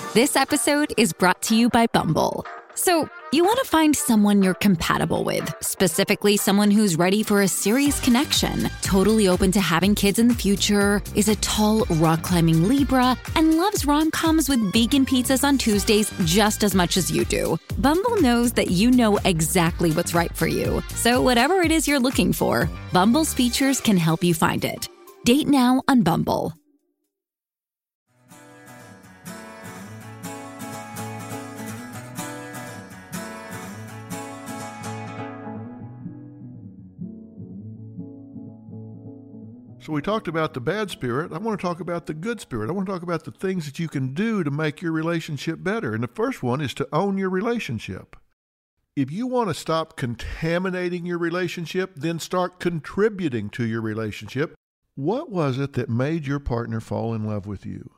This episode is brought to you by Bumble. So, you want to find someone you're compatible with, specifically someone who's ready for a serious connection, totally open to having kids in the future, is a tall, rock-climbing Libra, and loves rom-coms with vegan pizzas on Tuesdays just as much as you do. Bumble knows that you know exactly what's right for you. So whatever it is you're looking for, Bumble's features can help you find it. Date now on Bumble. So we talked about the bad spirit. I want to talk about the good spirit. I want to talk about the things that you can do to make your relationship better. And the first one is to own your relationship. If you want to stop contaminating your relationship, then start contributing to your relationship. What was it that made your partner fall in love with you?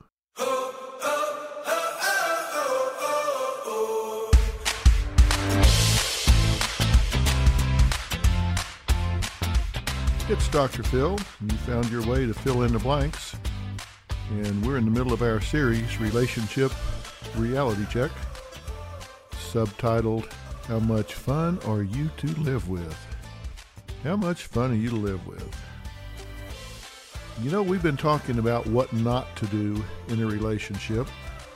It's Dr. Phil. You found your way to fill in the blanks. And we're in the middle of our series, Relationship Reality Check, subtitled, How Much Fun Are You to Live With? How much fun are you to live with? You know, we've been talking about what not to do in a relationship.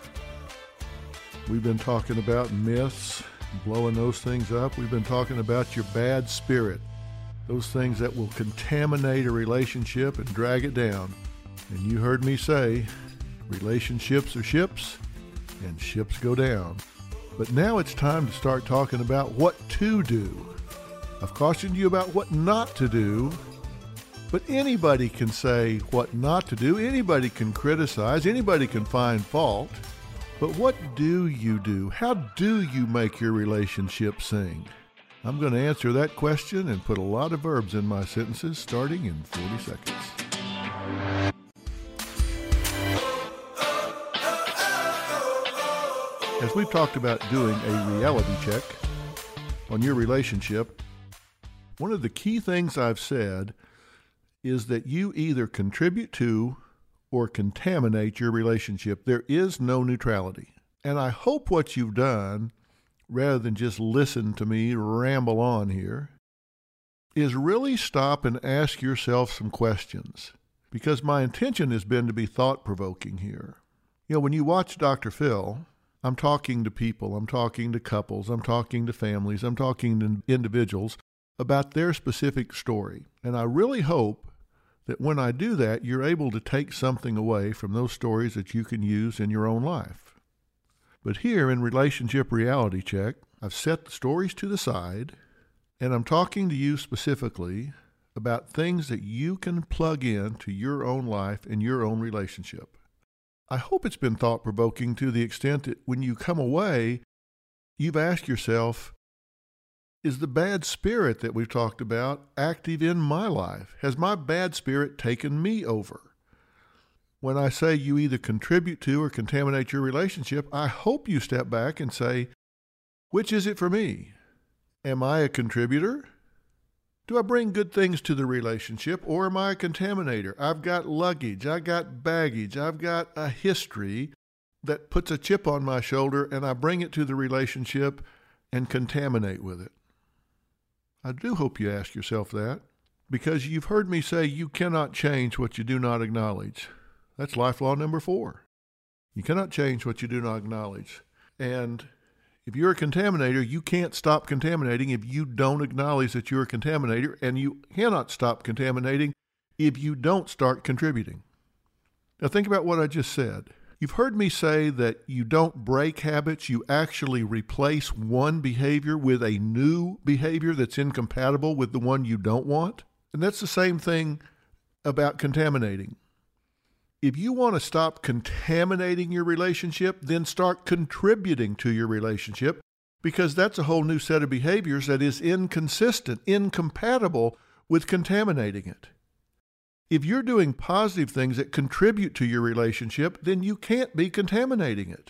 We've been talking about myths, blowing those things up. We've been talking about your bad spirit. Those things that will contaminate a relationship and drag it down. And you heard me say, relationships are ships, and ships go down. But now it's time to start talking about what to do. I've cautioned you about what not to do, but anybody can say what not to do. Anybody can criticize. Anybody can find fault. But what do you do? How do you make your relationship sing? I'm going to answer that question and put a lot of verbs in my sentences starting in 40 seconds. As we've talked about doing a reality check on your relationship, one of the key things I've said is that you either contribute to or contaminate your relationship. There is no neutrality. And I hope what you've done, rather than just listen to me ramble on here, is really stop and ask yourself some questions. Because my intention has been to be thought-provoking here. You know, when you watch Dr. Phil, I'm talking to people, I'm talking to couples, I'm talking to families, I'm talking to individuals about their specific story. And I really hope that when I do that, you're able to take something away from those stories that you can use in your own life. But here in Relationship Reality Check, I've set the stories to the side, and I'm talking to you specifically about things that you can plug in to your own life and your own relationship. I hope it's been thought-provoking to the extent that when you come away, you've asked yourself, is the bad spirit that we've talked about active in my life? Has my bad spirit taken me over? When I say you either contribute to or contaminate your relationship, I hope you step back and say, which is it for me? Am I a contributor? Do I bring good things to the relationship, or am I a contaminator? I've got luggage, I've got baggage, I've got a history that puts a chip on my shoulder, and I bring it to the relationship and contaminate with it. I do hope you ask yourself that, because you've heard me say you cannot change what you do not acknowledge. That's life law number 4. You cannot change what you do not acknowledge. And if you're a contaminator, you can't stop contaminating if you don't acknowledge that you're a contaminator, and you cannot stop contaminating if you don't start contributing. Now think about what I just said. You've heard me say that you don't break habits, you actually replace one behavior with a new behavior that's incompatible with the one you don't want. And that's the same thing about contaminating. If you want to stop contaminating your relationship, then start contributing to your relationship, because that's a whole new set of behaviors that is inconsistent, incompatible with contaminating it. If you're doing positive things that contribute to your relationship, then you can't be contaminating it.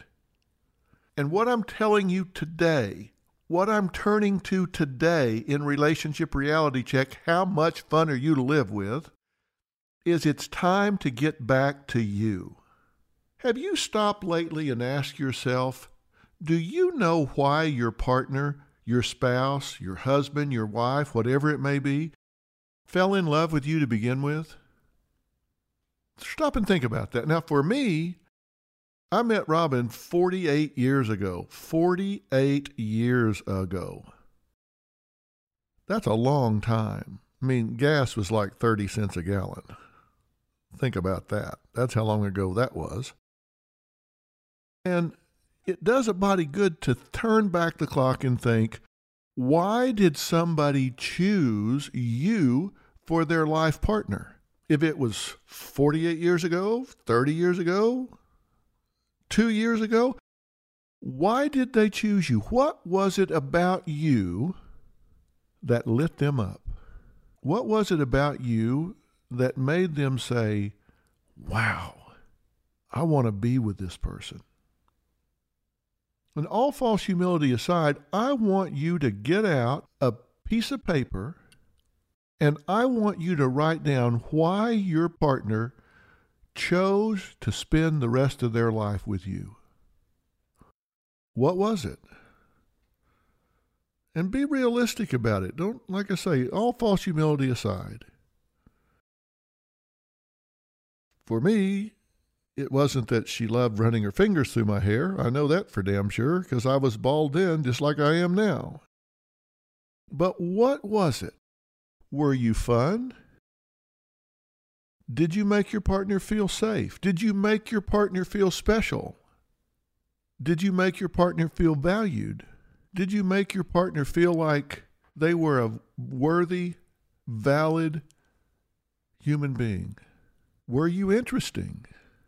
And what I'm telling you today, what I'm turning to today in Relationship Reality Check, how much fun are you to live with, is it's time to get back to you. Have you stopped lately and asked yourself, do you know why your partner, your spouse, your husband, your wife, whatever it may be, fell in love with you to begin with? Stop and think about that. Now, for me, I met Robin 48 years ago. 48 years ago. That's a long time. I mean, gas was like 30 cents a gallon. Think about that. That's how long ago that was. And it does a body good to turn back the clock and think, why did somebody choose you for their life partner? If it was 48 years ago, 30 years ago, 2 years ago, why did they choose you? What was it about you that lit them up? What was it about you that made them say, wow, I want to be with this person? And all false humility aside, I want you to get out a piece of paper and I want you to write down why your partner chose to spend the rest of their life with you. What was it? And be realistic about it. Don't, like I say, all false humility aside. For me, it wasn't that she loved running her fingers through my hair. I know that for damn sure, because I was bald then just like I am now. But what was it? Were you fun? Did you make your partner feel safe? Did you make your partner feel special? Did you make your partner feel valued? Did you make your partner feel like they were a worthy, valid human being? Were you interesting?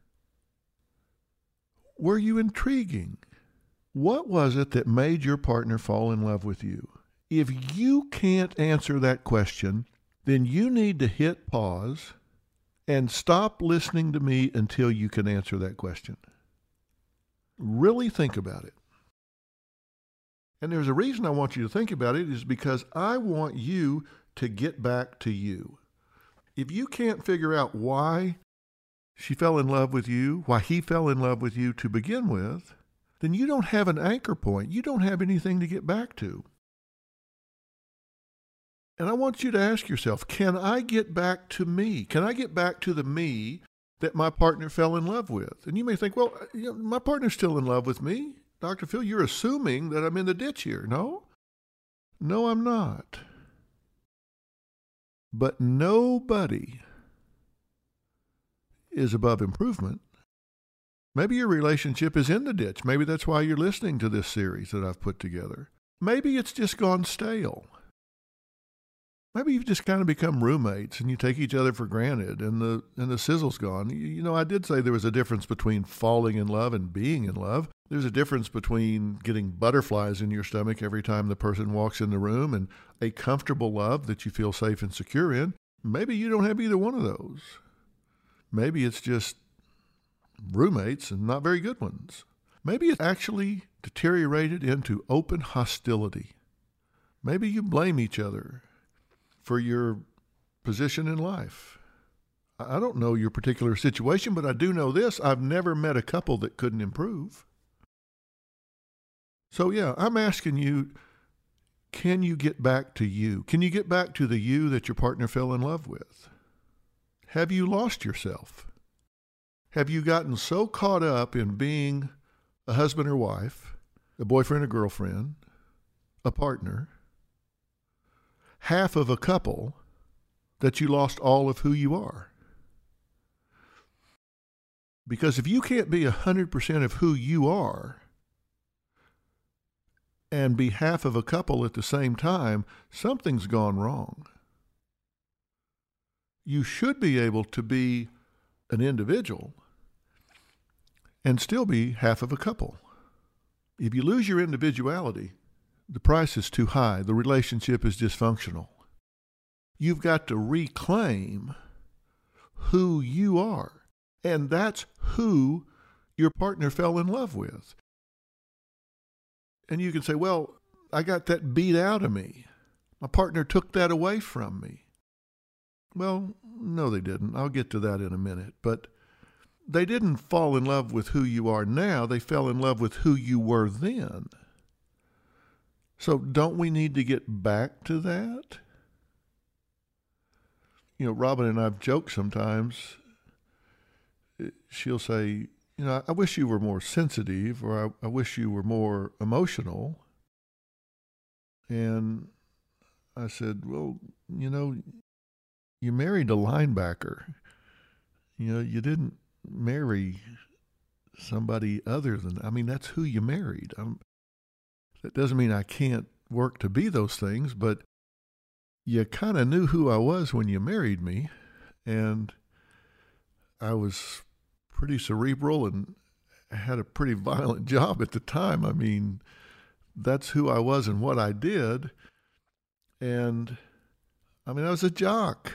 Were you intriguing? What was it that made your partner fall in love with you? If you can't answer that question, then you need to hit pause and stop listening to me until you can answer that question. Really think about it. And there's a reason I want you to think about it is because I want you to get back to you. If you can't figure out why she fell in love with you, why he fell in love with you to begin with, then you don't have an anchor point. You don't have anything to get back to. And I want you to ask yourself, can I get back to me? Can I get back to the me that my partner fell in love with? And you may think, well, my partner's still in love with me. Dr. Phil, you're assuming that I'm in the ditch here. No, I'm not. But nobody is above improvement. Maybe your relationship is in the ditch. Maybe that's why you're listening to this series that I've put together. Maybe it's just gone stale. Maybe you've just kind of become roommates and you take each other for granted and the sizzle's gone. You know, I did say there was a difference between falling in love and being in love. There's a difference between getting butterflies in your stomach every time the person walks in the room and a comfortable love that you feel safe and secure in. Maybe you don't have either one of those. Maybe it's just roommates and not very good ones. Maybe it's actually deteriorated into open hostility. Maybe you blame each other for your position in life. I don't know your particular situation, but I do know this. I've never met a couple that couldn't improve. So yeah, I'm asking you, can you get back to you? Can you get back to the you that your partner fell in love with? Have you lost yourself? Have you gotten so caught up in being a husband or wife, a boyfriend or girlfriend, a partner, half of a couple, that you lost all of who you are? Because if you can't be 100% of who you are and be half of a couple at the same time, something's gone wrong. You should be able to be an individual and still be half of a couple. If you lose your individuality, the price is too high. The relationship is dysfunctional. You've got to reclaim who you are. And that's who your partner fell in love with. And you can say, well, I got that beat out of me. My partner took that away from me. Well, no, they didn't. I'll get to that in a minute. But they didn't fall in love with who you are now. They fell in love with who you were then. So don't we need to get back to that? You know, Robin and I've joked sometimes. She'll say, you know, I wish you were more sensitive, or I wish you were more emotional. And I said, well, you know, you married a linebacker. You know, you didn't marry somebody other than, I mean, that's who you married. That doesn't mean I can't work to be those things, but you kind of knew who I was when you married me. And I was pretty cerebral and had a pretty violent job at the time. I mean, that's who I was and what I did. And I mean, I was a jock.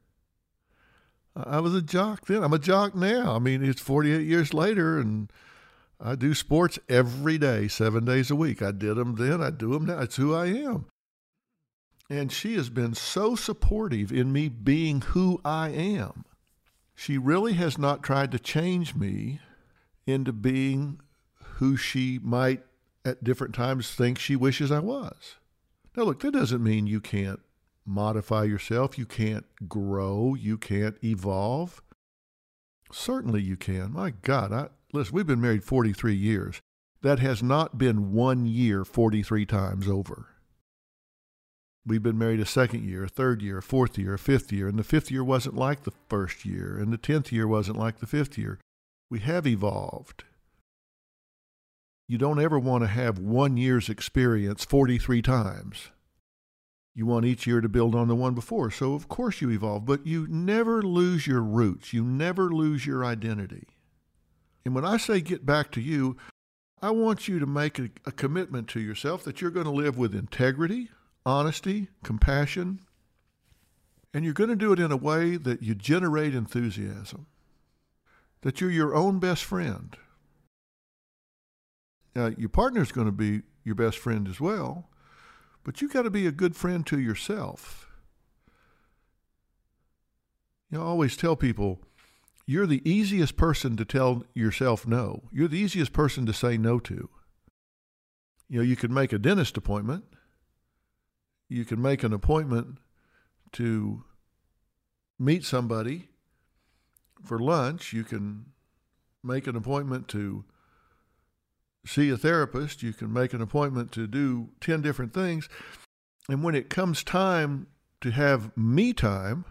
I was a jock then. I'm a jock now. I mean, it's 48 years later, and I do sports every day, 7 days a week. I did them then. I do them now. It's who I am. And she has been so supportive in me being who I am. She really has not tried to change me into being who she might at different times think she wishes I was. Now, look, that doesn't mean you can't modify yourself. You can't grow. You can't evolve. Certainly you can. My God, listen, we've been married 43 years. That has not been 1 year 43 times over. We've been married a second year, a third year, a fourth year, a fifth year, and the fifth year wasn't like the first year, and the 10th year wasn't like the fifth year. We have evolved. You don't ever want to have 1 year's experience 43 times. You want each year to build on the one before. So of course you evolve, but you never lose your roots. You never lose your identity. And when I say get back to you, I want you to make a commitment to yourself that you're going to live with integrity, honesty, compassion, and you're going to do it in a way that you generate enthusiasm, that you're your own best friend. Now, your partner's going to be your best friend as well, but you got to be a good friend to yourself. You know, I always tell people, you're the easiest person to tell yourself no. You're the easiest person to say no to. You know, you can make a dentist appointment. You can make an appointment to meet somebody for lunch. You can make an appointment to see a therapist. You can make an appointment to do 10 different things. And when it comes time to have me time,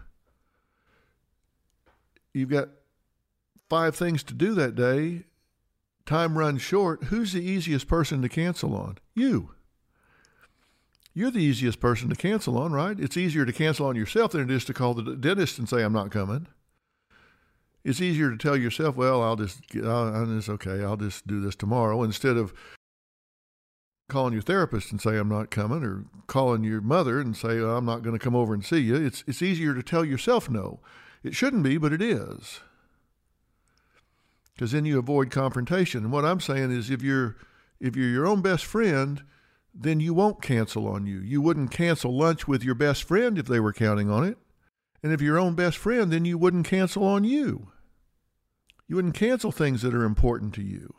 you've got 5 things to do that day. Time runs short. Who's the easiest person to cancel on? You. You're the easiest person to cancel on, right? It's easier to cancel on yourself than it is to call the dentist and say, I'm not coming. It's easier to tell yourself, well, it's okay, I'll just do this tomorrow, instead of calling your therapist and say, I'm not coming, or calling your mother and say, I'm not going to come over and see you. It's easier to tell yourself no. It shouldn't be, but it is. Because then you avoid confrontation. And what I'm saying is, if you're your own best friend, then you won't cancel on you. You wouldn't cancel lunch with your best friend if they were counting on it. And if you're your own best friend, then you wouldn't cancel on you. You wouldn't cancel things that are important to you.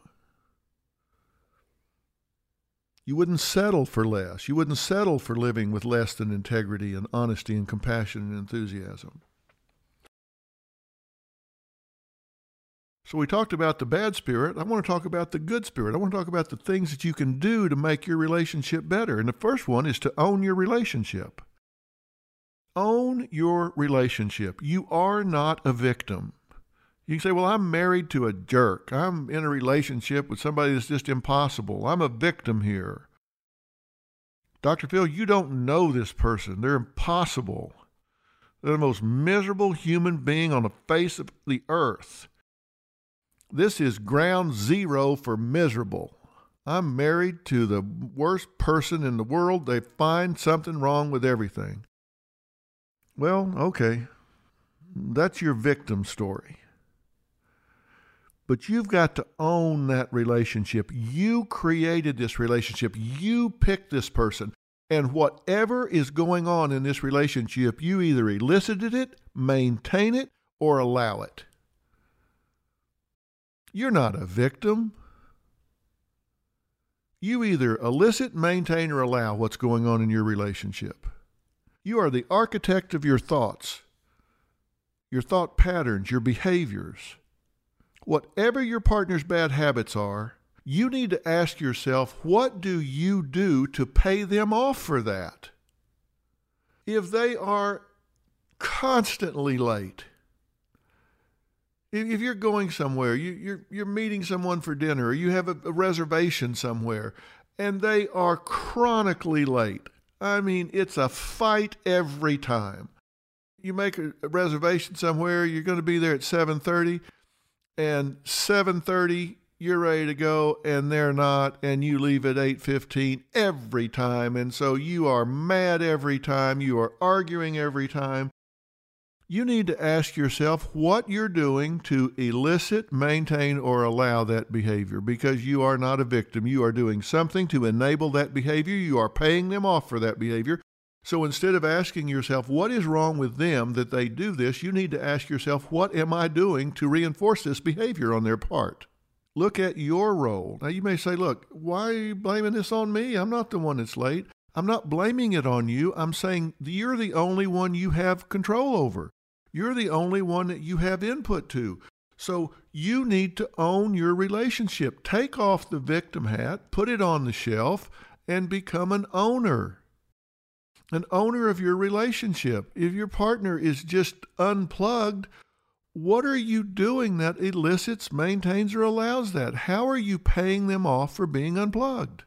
You wouldn't settle for less. You wouldn't settle for living with less than integrity and honesty and compassion and enthusiasm. So we talked about the bad spirit. I want to talk about the good spirit. I want to talk about the things that you can do to make your relationship better. And the first one is to own your relationship. Own your relationship. You are not a victim. You can say, well, I'm married to a jerk. I'm in a relationship with somebody that's just impossible. I'm a victim here. Dr. Phil, you don't know this person. They're impossible. They're the most miserable human being on the face of the earth. This is ground zero for miserable. I'm married to the worst person in the world. They find something wrong with everything. Well, okay, that's your victim story. But you've got to own that relationship. You created this relationship. You picked this person. And whatever is going on in this relationship, you either elicited it, maintain it, or allow it. You're not a victim. You either elicit, maintain, or allow what's going on in your relationship. You are the architect of your thoughts, your thought patterns, your behaviors. Whatever your partner's bad habits are, you need to ask yourself, what do you do to pay them off for that? If they are constantly late, if you're going somewhere, you're meeting someone for dinner, or you have a reservation somewhere, and they are chronically late. I mean, it's a fight every time. You make a reservation somewhere, you're going to be there at 7:30, and 7:30, you're ready to go, and they're not, and you leave at 8:15 every time, and so you are mad every time, you are arguing every time. You need to ask yourself what you're doing to elicit, maintain, or allow that behavior, because you are not a victim. You are doing something to enable that behavior. You are paying them off for that behavior. So instead of asking yourself, what is wrong with them that they do this, you need to ask yourself, what am I doing to reinforce this behavior on their part? Look at your role. Now you may say, look, why are you blaming this on me? I'm not the one that's late. I'm not blaming it on you. I'm saying you're the only one you have control over. You're the only one that you have input to. So you need to own your relationship. Take off the victim hat, put it on the shelf, and become an owner of your relationship. If your partner is just unplugged, what are you doing that elicits, maintains, or allows that? How are you paying them off for being unplugged?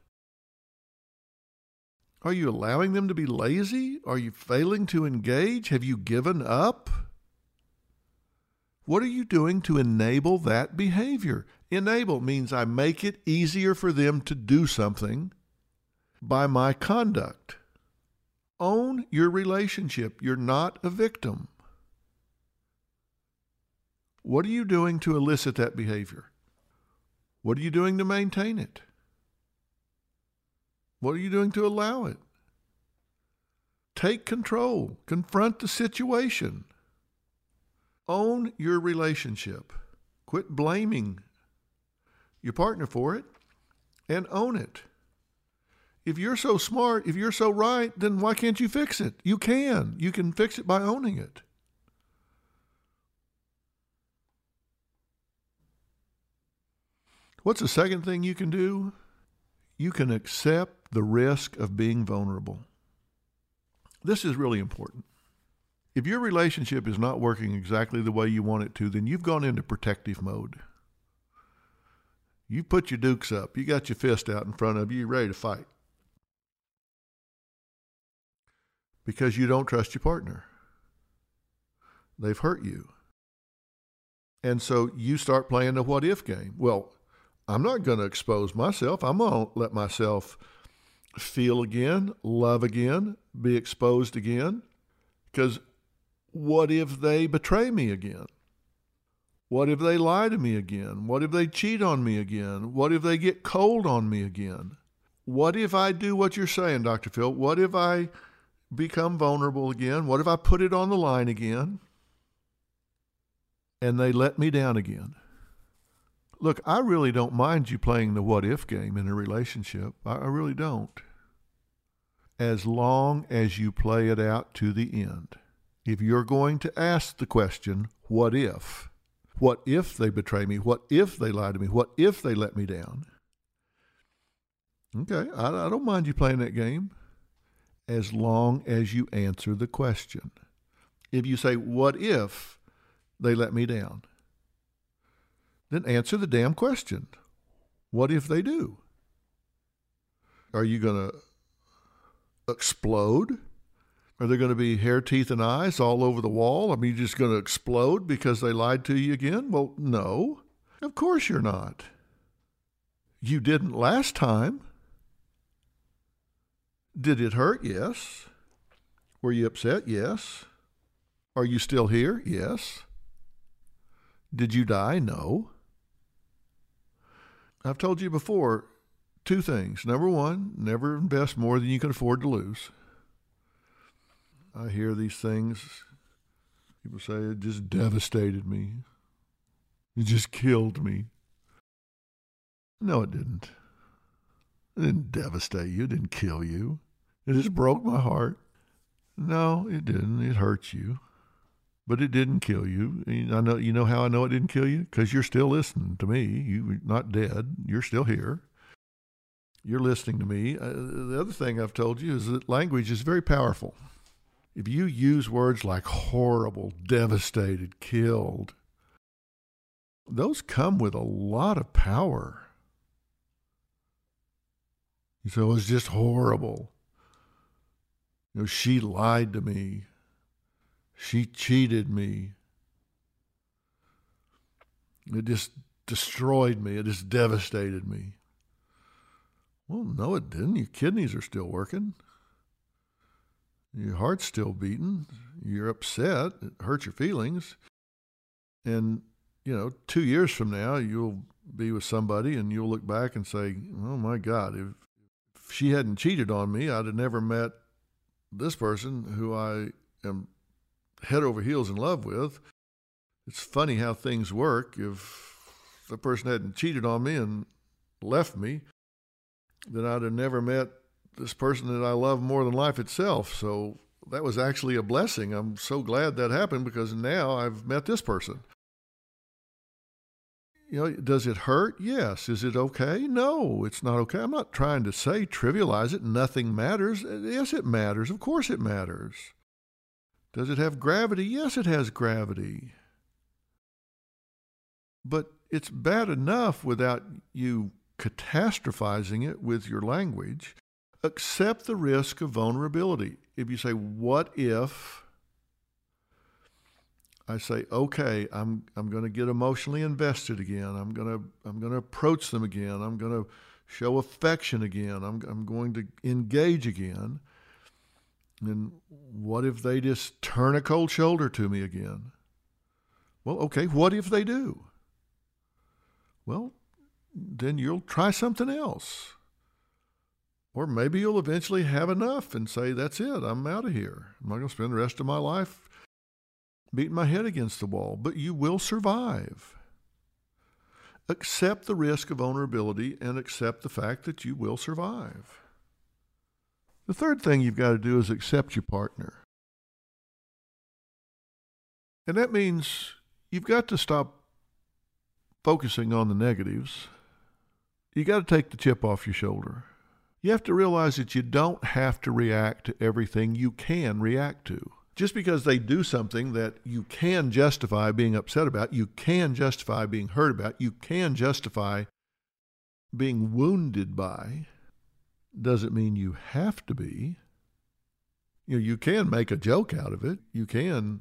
Are you allowing them to be lazy? Are you failing to engage? Have you given up? What are you doing to enable that behavior? Enable means I make it easier for them to do something by my conduct. Own your relationship. You're not a victim. What are you doing to elicit that behavior? What are you doing to maintain it? What are you doing to allow it? Take control. Confront the situation. Own your relationship. Quit blaming your partner for it and own it. If you're so smart, if you're so right, then why can't you fix it? You can. You can fix it by owning it. What's the second thing you can do? You can accept the risk of being vulnerable. This is really important. If your relationship is not working exactly the way you want it to, then you've gone into protective mode. You put your dukes up. You got your fist out in front of you. You're ready to fight. Because you don't trust your partner. They've hurt you. And so you start playing the what-if game. Well, I'm not going to expose myself. I'm going to let myself feel again, love again, be exposed again. Because what if they betray me again? What if they lie to me again? What if they cheat on me again? What if they get cold on me again? What if I do what you're saying, Dr. Phil? What if I become vulnerable again? What if I put it on the line again and they let me down again? Look, I really don't mind you playing the what-if game in a relationship. I really don't. As long as you play it out to the end. If you're going to ask the question, what if? What if they betray me? What if they lie to me? What if they let me down? Okay, I don't mind you playing that game as long as you answer the question. If you say, what if they let me down? Then answer the damn question. What if they do? Are you going to explode? Are there going to be hair, teeth, and eyes all over the wall? Are you just going to explode because they lied to you again? Well, no. Of course you're not. You didn't last time. Did it hurt? Yes. Were you upset? Yes. Are you still here? Yes. Did you die? No. I've told you before, 2 things. Number 1, never invest more than you can afford to lose. I hear these things. People say, it just devastated me. It just killed me. No, it didn't. It didn't devastate you. It didn't kill you. It just broke my heart. No, it didn't. It hurt you. But it didn't kill you. I know. You know how I know it didn't kill you? Because you're still listening to me. You're not dead. You're still here. You're listening to me. The other thing I've told you is that language is very powerful. If you use words like horrible, devastated, killed, those come with a lot of power. So it was just horrible. She lied to me. She cheated me. It just destroyed me. It just devastated me. Well, no, it didn't. Your kidneys are still working. Your heart's still beating. You're upset. It hurts your feelings. And, 2 years from now, you'll be with somebody and you'll look back and say, oh, my God, if she hadn't cheated on me, I'd have never met this person who I am head over heels in love with. It's funny how things work. If the person hadn't cheated on me and left me, then I'd have never met this person that I love more than life itself. So that was actually a blessing. I'm so glad that happened because now I've met this person. Does it hurt? Yes. Is it okay? No, it's not okay. I'm not trying to say trivialize it. Nothing matters. Yes, it matters. Of course it matters. Does it have gravity? Yes, it has gravity. But it's bad enough without you catastrophizing it with your language. Accept the risk of vulnerability. If you say, what if I say, okay, I'm going to get emotionally invested again. I'm going to approach them again. I'm going to show affection again. I'm going to engage again. And what if they just turn a cold shoulder to me again? Well, okay, what if they do? Well, then you'll try something else. Or maybe you'll eventually have enough and say, that's it, I'm out of here. I'm not going to spend the rest of my life beating my head against the wall. But you will survive. Accept the risk of vulnerability and accept the fact that you will survive. The third thing you've got to do is accept your partner. And that means you've got to stop focusing on the negatives. You got to take the chip off your shoulder. You have to realize that you don't have to react to everything you can react to. Just because they do something that you can justify being upset about, you can justify being hurt about, you can justify being wounded by, doesn't mean you have to be. You can make a joke out of it. You can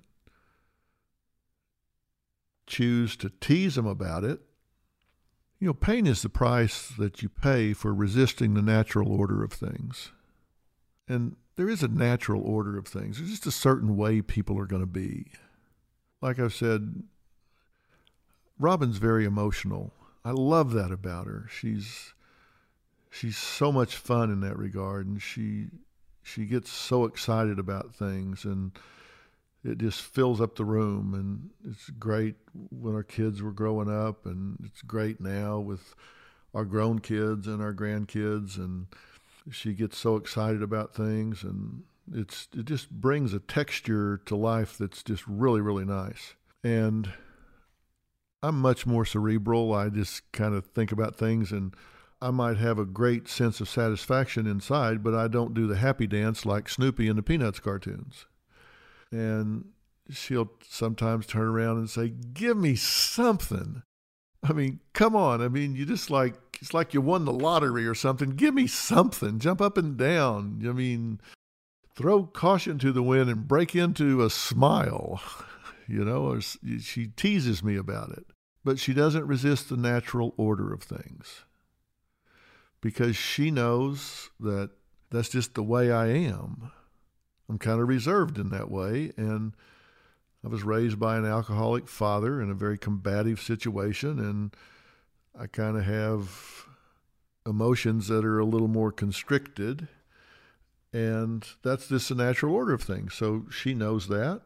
choose to tease them about it. Pain is the price that you pay for resisting the natural order of things. And there is a natural order of things. There's just a certain way people are going to be. Like I've said, Robin's very emotional. I love that about her. She's so much fun in that regard, and she gets so excited about things, and it just fills up the room. And it's great when our kids were growing up, and it's great now with our grown kids and our grandkids, and she gets so excited about things, and it just brings a texture to life that's just really, really nice. And I'm much more cerebral. I just kind of think about things, and I might have a great sense of satisfaction inside, but I don't do the happy dance like Snoopy in the Peanuts cartoons. And she'll sometimes turn around and say, give me something. I mean, come on. I mean, it's like you won the lottery or something. Give me something. Jump up and down. I mean, throw caution to the wind and break into a smile, or she teases me about it. But she doesn't resist the natural order of things because she knows that that's just the way I am. I'm kind of reserved in that way, and I was raised by an alcoholic father in a very combative situation, and I kind of have emotions that are a little more constricted, and that's just the natural order of things. So she knows that,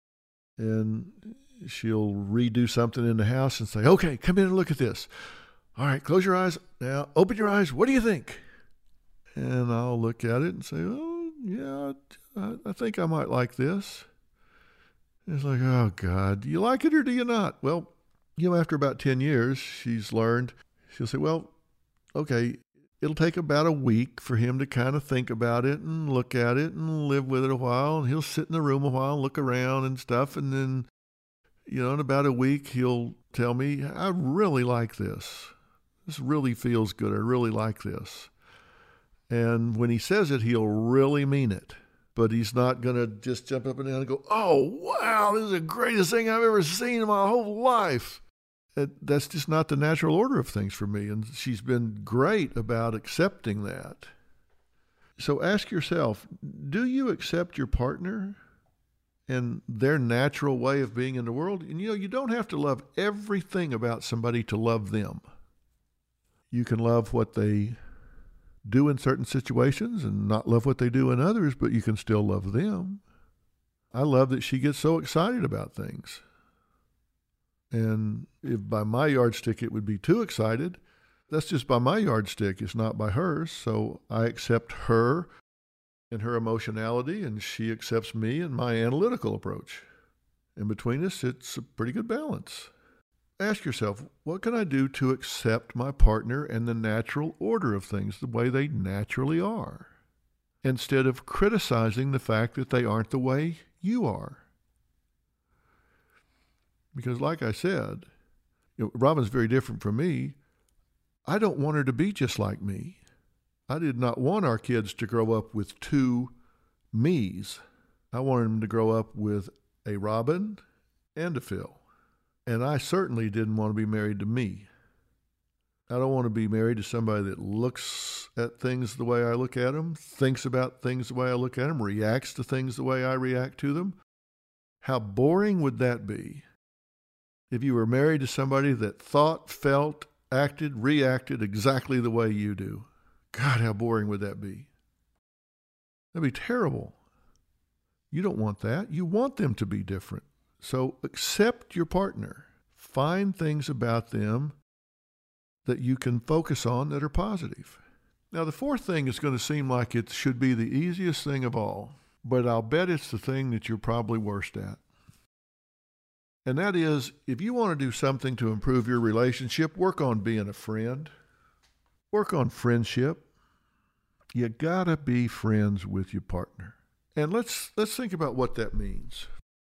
and she'll redo something in the house and say, okay, come in and look at this. All right, close your eyes. Now, open your eyes. What do you think? And I'll look at it and say, oh, yeah, I think I might like this. It's like, oh, God, do you like it or do you not? Well, after about 10 years, she's learned. She'll say, well, okay, it'll take about a week for him to kind of think about it and look at it and live with it a while. And he'll sit in the room a while and look around and stuff. And then, in about a week, he'll tell me, I really like this. This really feels good. I really like this. And when he says it, he'll really mean it. But he's not going to just jump up and down and go, oh, wow, this is the greatest thing I've ever seen in my whole life. That's just not the natural order of things for me. And she's been great about accepting that. So ask yourself, do you accept your partner and their natural way of being in the world? And you don't have to love everything about somebody to love them. You can love what they do in certain situations and not love what they do in others, but you can still love them. I love that she gets so excited about things. And if by my yardstick it would be too excited, that's just by my yardstick. It's not by hers. So I accept her and her emotionality, and she accepts me and my analytical approach. And between us, it's a pretty good balance. Ask yourself, what can I do to accept my partner and the natural order of things the way they naturally are, instead of criticizing the fact that they aren't the way you are? Because like I said, Robin's very different from me. I don't want her to be just like me. I did not want our kids to grow up with two me's. I wanted them to grow up with a Robin and a Phil. And I certainly didn't want to be married to me. I don't want to be married to somebody that looks at things the way I look at them, thinks about things the way I look at them, reacts to things the way I react to them. How boring would that be if you were married to somebody that thought, felt, acted, reacted exactly the way you do? God, how boring would that be? That'd be terrible. You don't want that. You want them to be different. So accept your partner. Find things about them that you can focus on that are positive. Now, the fourth thing is going to seem like it should be the easiest thing of all, but I'll bet it's the thing that you're probably worst at. And that is, if you want to do something to improve your relationship, work on being a friend. Work on friendship. You gotta be friends with your partner. And let's think about what that means.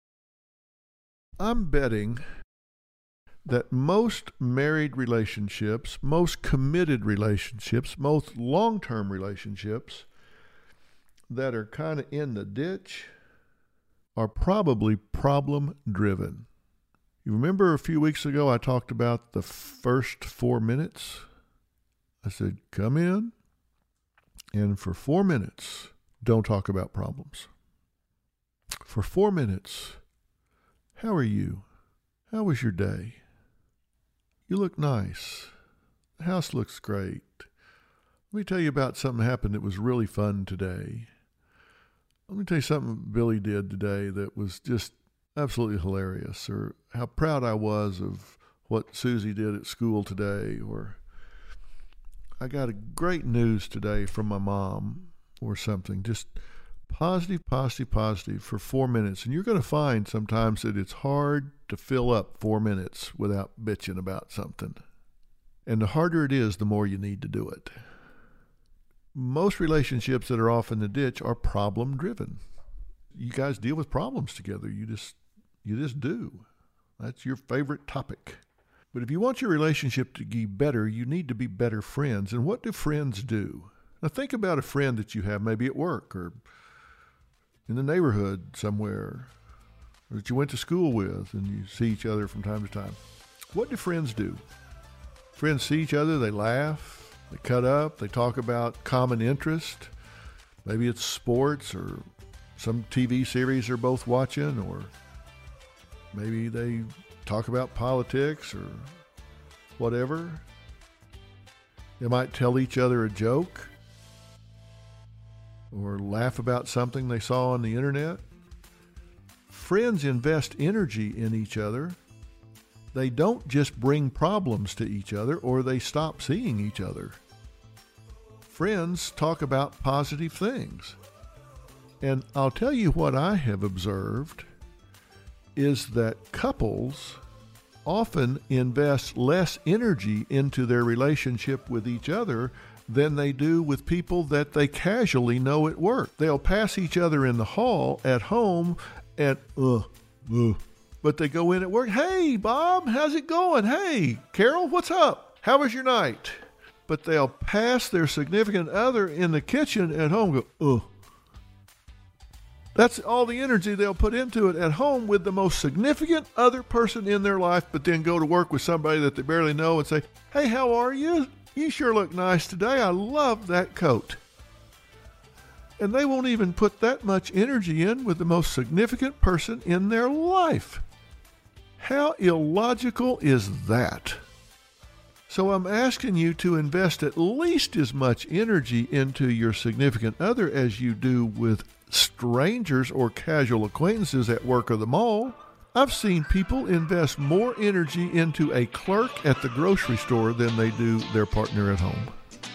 I'm betting that most married relationships, most committed relationships, most long-term relationships that are kind of in the ditch are probably problem-driven. You remember a few weeks ago I talked about the first 4 minutes? I said, come in, and for 4 minutes, don't talk about problems. For 4 minutes, how are you? How was your day? You look nice. The house looks great. Let me tell you about something that happened that was really fun today. Let me tell you something Billy did today that was just absolutely hilarious, or how proud I was of what Susie did at school today, or I got a great news today from my mom, or something. Just positive, positive, positive for 4 minutes. And you're going to find sometimes that it's hard to fill up 4 minutes without bitching about something. And the harder it is, the more you need to do it. Most relationships that are off in the ditch are problem driven. You guys deal with problems together. You just do. That's your favorite topic. But if you want your relationship to be better, you need to be better friends. And what do friends do? Now think about a friend that you have maybe at work or in the neighborhood somewhere, or that you went to school with and you see each other from time to time. What do friends do? Friends see each other, they laugh, they cut up, they talk about common interest. Maybe it's sports or some TV series they're both watching, or maybe they talk about politics or whatever. They might tell each other a joke or laugh about something they saw on the internet. Friends invest energy in each other They don't just bring problems to each other or they stop seeing each other. Friends talk about positive things. And I'll tell you what I have observed is that couples often invest less energy into their relationship with each other than they do with people that they casually know at work. They'll pass each other in the hall at home and but they go in at work, "Hey, Bob, how's it going? Hey, Carol, what's up? How was your night?" But they'll pass their significant other in the kitchen at home and go, That's all the energy they'll put into it at home with the most significant other person in their life, but then go to work with somebody that they barely know and say, "Hey, how are you? You sure look nice today. I love that coat." And they won't even put that much energy in with the most significant person in their life. How illogical is that? So I'm asking you to invest at least as much energy into your significant other as you do with strangers or casual acquaintances at work or the mall. I've seen people invest more energy into a clerk at the grocery store than they do their partner at home.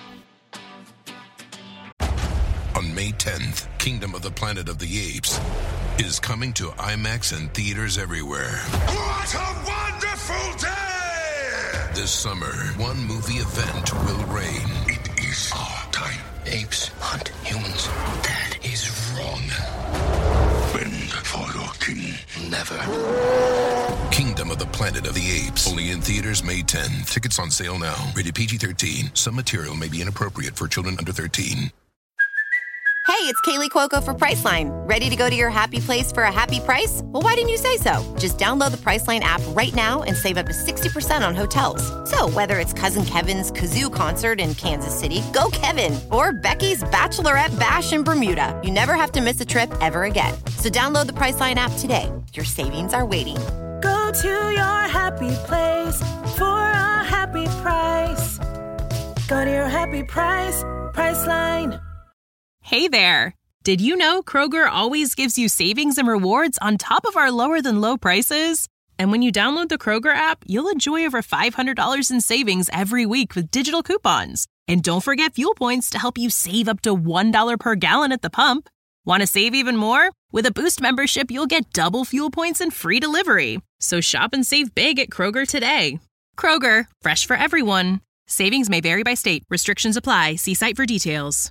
On May 10th, Kingdom of the Planet of the Apes is coming to IMAX and theaters everywhere. What a wonderful day! This summer, one movie event will reign. It is our time. Apes hunt humans. That is wrong. Bend for your king. Never. Kingdom of the Planet of the Apes. Only in theaters May 10th. Tickets on sale now. Rated PG-13. Some material may be inappropriate for children under 13. Hey, it's Kaylee Cuoco for Priceline. Ready to go to your happy place for a happy price? Well, why didn't you say so? Just download the Priceline app right now and save up to 60% on hotels. So whether it's Cousin Kevin's Kazoo Concert in Kansas City, go Kevin, or Becky's Bachelorette Bash in Bermuda, you never have to miss a trip ever again. So download the Priceline app today. Your savings are waiting. Go to your happy place for a happy price. Go to your happy price, Priceline. Hey there! Did you know Kroger always gives you savings and rewards on top of our lower-than-low prices? And when you download the Kroger app, you'll enjoy over $500 in savings every week with digital coupons. And don't forget fuel points to help you save up to $1 per gallon at the pump. Want to save even more? With a Boost membership, you'll get double fuel points and free delivery. So shop and save big at Kroger today. Kroger, fresh for everyone. Savings may vary by state. Restrictions apply. See site for details.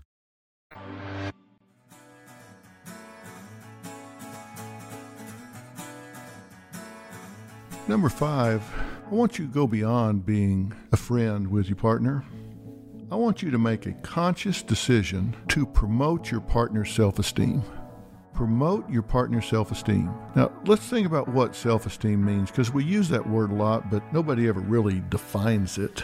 Number 5, I want you to go beyond being a friend with your partner. I want you to make a conscious decision to promote your partner's self-esteem. Promote your partner's self-esteem. Now, let's think about what self-esteem means, because we use that word a lot, but nobody ever really defines it.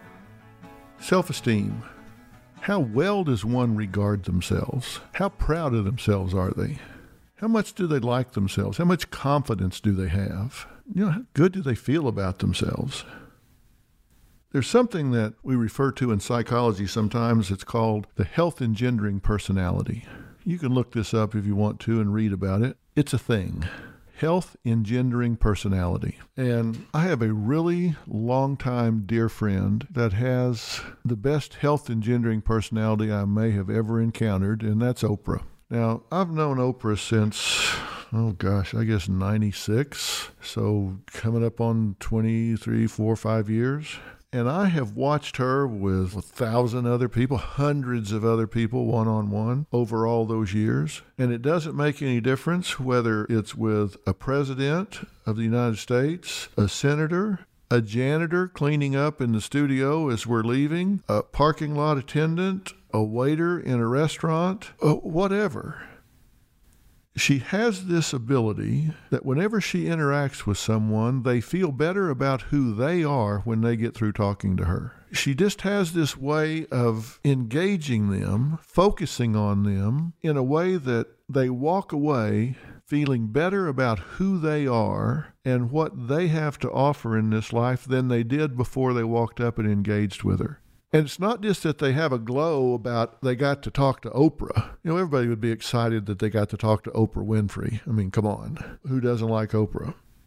Self-esteem. How well does one regard themselves? How proud of themselves are they? How much do they like themselves? How much confidence do they have? How good do they feel about themselves? There's something that we refer to in psychology sometimes. It's called the health engendering personality. You can look this up if you want to and read about it. It's a thing. Health engendering personality. And I have a really long-time dear friend that has the best health engendering personality I may have ever encountered, and that's Oprah. Now, I've known Oprah since, I guess 96. So coming up on 23, 4, 5 years. And I have watched her with 1,000 other people, hundreds of other people, one-on-one over all those years. And it doesn't make any difference whether it's with a president of the United States, a senator, a janitor cleaning up in the studio as we're leaving, a parking lot attendant, a waiter in a restaurant, whatever. She has this ability that whenever she interacts with someone, they feel better about who they are when they get through talking to her. She just has this way of engaging them, focusing on them in a way that they walk away feeling better about who they are and what they have to offer in this life than they did before they walked up and engaged with her. And it's not just that they have a glow about they got to talk to Oprah. Everybody would be excited that they got to talk to Oprah Winfrey. I mean, come on. Who doesn't like Oprah?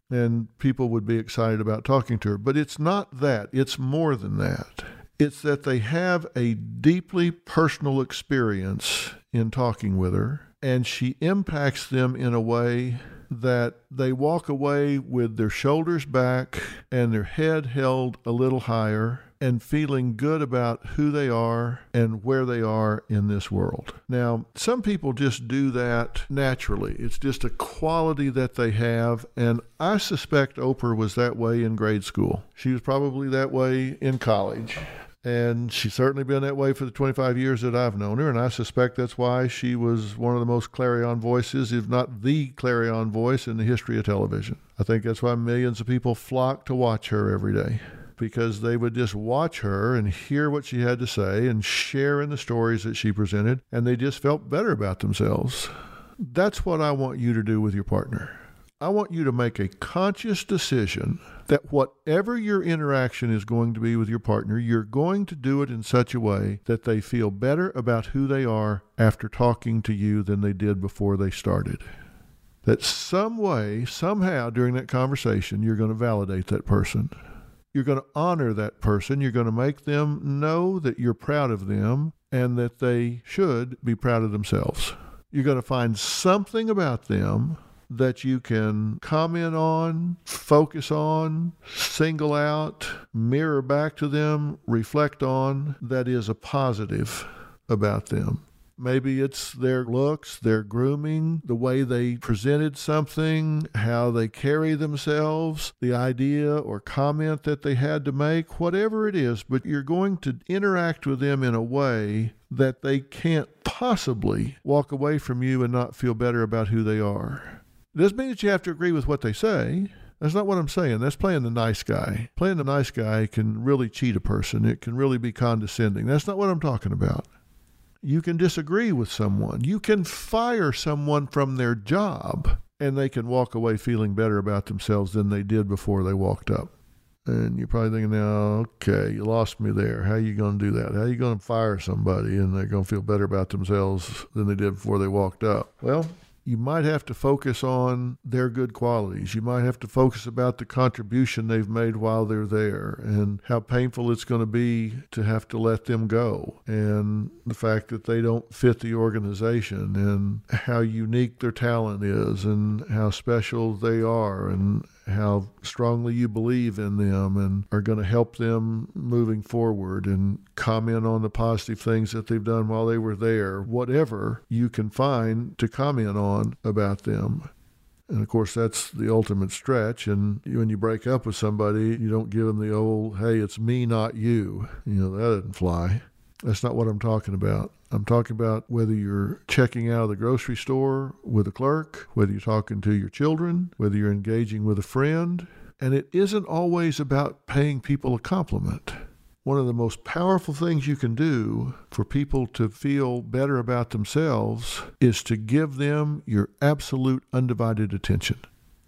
and people would be excited about talking to her. But it's not that. It's more than that. It's that they have a deeply personal experience in talking with her, and she impacts them in a way that they walk away with their shoulders back and their head held a little higher and feeling good about who they are and where they are in this world. Now, some people just do that naturally. It's just a quality that they have, and I suspect Oprah was that way in grade school. She was probably that way in college. And she's certainly been that way for the 25 years that I've known her, and I suspect that's why she was one of the most clarion voices, if not the clarion voice, in the history of television. I think that's why millions of people flock to watch her every day, because they would just watch her and hear what she had to say and share in the stories that she presented, and they just felt better about themselves. That's what I want you to do with your partner. I want you to make a conscious decision that whatever your interaction is going to be with your partner, you're going to do it in such a way that they feel better about who they are after talking to you than they did before they started. That some way, somehow during that conversation, you're going to validate that person. You're going to honor that person. You're going to make them know that you're proud of them and that they should be proud of themselves. You're going to find something about them that you can comment on, focus on, single out, mirror back to them, reflect on, that is a positive about them. Maybe it's their looks, their grooming, the way they presented something, how they carry themselves, the idea or comment that they had to make, whatever it is, but you're going to interact with them in a way that they can't possibly walk away from you and not feel better about who they are. It doesn't mean that you have to agree with what they say. That's not what I'm saying. That's playing the nice guy. Playing the nice guy can really cheat a person. It can really be condescending. That's not what I'm talking about. You can disagree with someone. You can fire someone from their job, and they can walk away feeling better about themselves than they did before they walked up. And you're probably thinking now, okay, you lost me there. How are you going to do that? How are you going to fire somebody and they're going to feel better about themselves than they did before they walked up? Well, you might have to focus on their good qualities. You might have to focus about the contribution they've made while they're there and how painful it's going to be to have to let them go, and the fact that they don't fit the organization, and how unique their talent is, and how special they are, and how strongly you believe in them and are going to help them moving forward, and comment on the positive things that they've done while they were there. Whatever you can find to comment on about them. And of course, that's the ultimate stretch. And when you break up with somebody, you don't give them the old, hey, it's me, not you. That doesn't fly. That's not what I'm talking about. I'm talking about whether you're checking out of the grocery store with a clerk, whether you're talking to your children, whether you're engaging with a friend. And it isn't always about paying people a compliment. One of the most powerful things you can do for people to feel better about themselves is to give them your absolute undivided attention.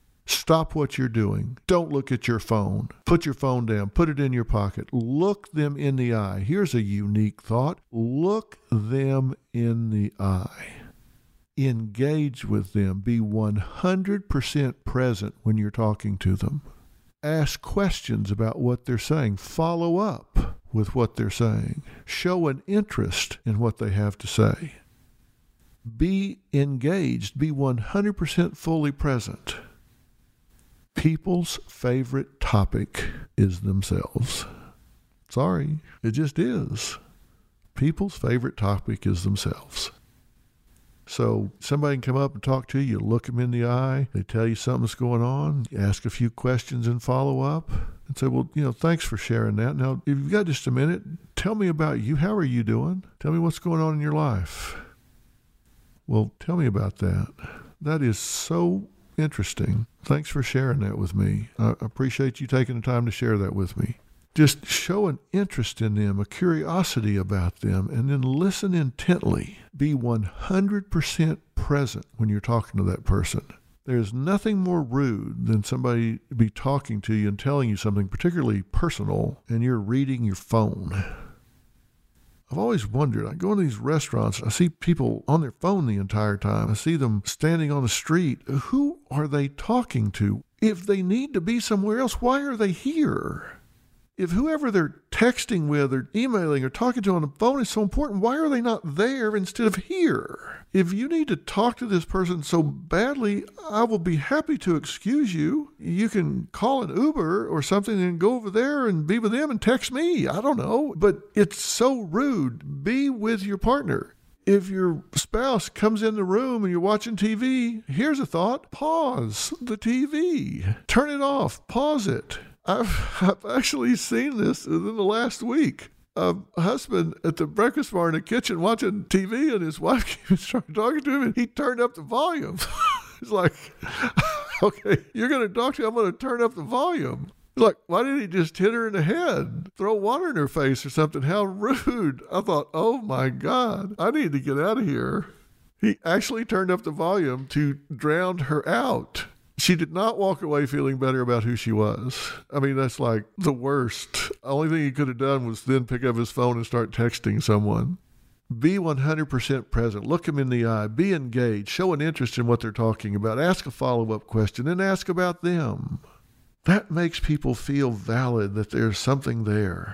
Stop what you're doing. Don't look at your phone. Put your phone down. Put it in your pocket. Look them in the eye. Here's a unique thought. Look them in the eye. Engage with them. Be 100% present when you're talking to them. Ask questions about what they're saying. Follow up with what they're saying. Show an interest in what they have to say. Be engaged. Be 100% fully present. People's favorite topic is themselves. Sorry, it just is. People's favorite topic is themselves. So somebody can come up and talk to you, look them in the eye, they tell you something's going on, you ask a few questions and follow up, and say, well, thanks for sharing that. Now, if you've got just a minute, tell me about you. How are you doing? Tell me what's going on in your life. Well, tell me about that. That is so interesting. Thanks for sharing that with me. I appreciate you taking the time to share that with me. Just show an interest in them, a curiosity about them, and then listen intently. Be 100% present when you're talking to that person. There's nothing more rude than somebody be talking to you and telling you something particularly personal, and you're reading your phone. I've always wondered, I go into these restaurants, I see people on their phone the entire time. I see them standing on the street. Who are they talking to? If they need to be somewhere else, why are they here? If whoever they're texting with or emailing or talking to on the phone is so important, why are they not there instead of here? If you need to talk to this person so badly, I will be happy to excuse you. You can call an Uber or something and go over there and be with them and text me. I don't know. But it's so rude. Be with your partner. If your spouse comes in the room and you're watching TV, here's a thought. Pause the TV. Turn it off. Pause it. I've actually seen this within the last week. A husband at the breakfast bar in the kitchen watching TV, and his wife was talking to him, and he turned up the volume. He's like, okay, you're going to talk to me, I'm going to turn up the volume. He's like, why didn't he just hit her in the head, throw water in her face or something? How rude. I thought, oh my God, I need to get out of here. He actually turned up the volume to drown her out. She did not walk away feeling better about who she was. I mean, that's like the worst. The only thing he could have done was then pick up his phone and start texting someone. Be 100% present. Look them in the eye. Be engaged. Show an interest in what they're talking about. Ask a follow-up question and ask about them. That makes people feel valid, that there's something there.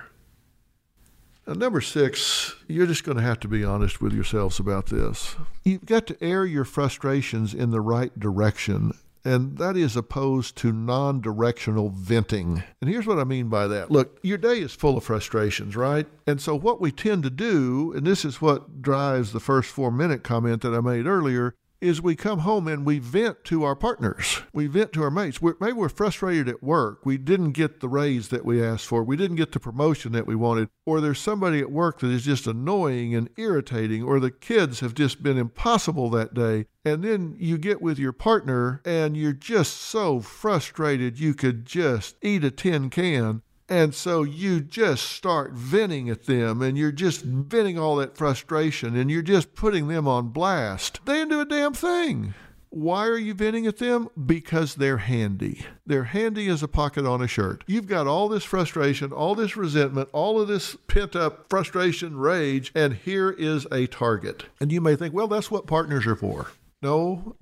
Now, number 6, you're just going to have to be honest with yourselves about this. You've got to air your frustrations in the right direction. And that is opposed to non-directional venting. And here's what I mean by that. Look, your day is full of frustrations, right? And so what we tend to do, and this is what drives the first 4-minute comment that I made earlier, is we come home and we vent to our partners. We vent to our mates. Maybe we're frustrated at work. We didn't get the raise that we asked for. We didn't get the promotion that we wanted. Or there's somebody at work that is just annoying and irritating. Or the kids have just been impossible that day. And then you get with your partner and you're just so frustrated you could just eat a tin can. And so you just start venting at them, and you're just venting all that frustration, and you're just putting them on blast. They didn't do a damn thing. Why are you venting at them? Because they're handy. They're handy as a pocket on a shirt. You've got all this frustration, all this resentment, all of this pent-up frustration, rage, and here is a target. And you may think, well, that's what partners are for. No,